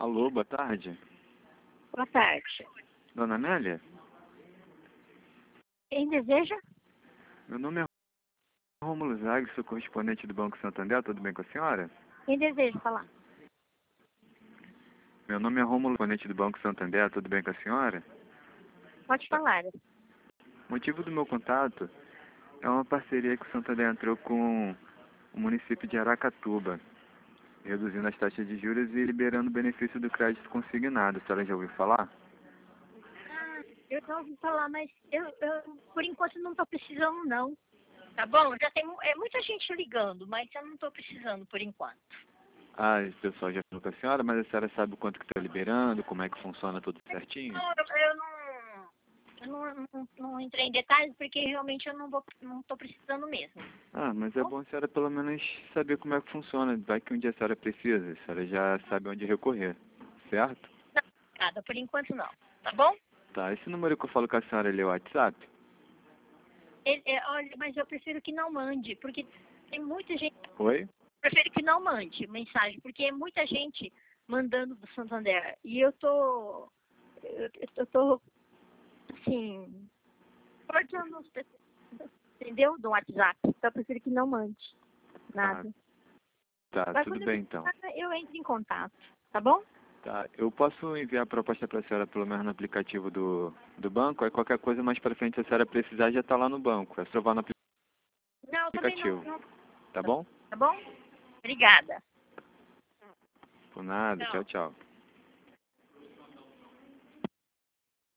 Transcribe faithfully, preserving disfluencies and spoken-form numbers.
Alô, boa tarde. Boa tarde. Dona Amélia? Quem deseja? Meu nome é Rômulo Zague, sou correspondente do Banco Santander, tudo bem com a senhora? Quem deseja falar? Meu nome é Rômulo, correspondente do Banco Santander, tudo bem com a senhora? Pode falar. O motivo do meu contato é uma parceria que o Santander entrou com o município de Aracatuba, reduzindo as taxas de juros e liberando o benefício do crédito consignado. A senhora já ouviu falar? Ah, eu já ouvi falar, mas eu, eu por enquanto não estou precisando não. Tá bom? Já tem mu- é, muita gente ligando, mas eu não estou precisando por enquanto. Ah, o pessoal já falou com a senhora, mas a senhora sabe o quanto que está liberando, como é que funciona tudo certinho? Não, eu, eu não, eu não, não, não entrei em detalhes porque realmente eu não vou, não estou precisando mesmo. Ah, mas é bom a senhora pelo menos saber como é que funciona. Vai que um dia a senhora precisa, a senhora já sabe onde recorrer, certo? Não, nada, por enquanto não. Tá bom? Tá, esse número que eu falo com a senhora ali é o WhatsApp? Ele- é, olha, mas eu prefiro que não mande, porque tem muita gente. Oi? Prefiro que não mande mensagem, porque é muita gente mandando do Santander. E eu tô. Eu, eu tô, assim, cortando as pessoas, entendeu? Do WhatsApp. Então eu prefiro que não mande nada. Tá, tá Mas tudo quando eu bem então. precisar, eu entro em contato. Tá bom? Tá, eu posso enviar a proposta para a senhora pelo menos no aplicativo do, do banco, aí qualquer coisa mais para frente se a senhora precisar já tá lá no banco, é só vá no Não, também não, aplicativo, não. tá bom? Tá bom? Obrigada. Por nada, Tchau. tchau, tchau.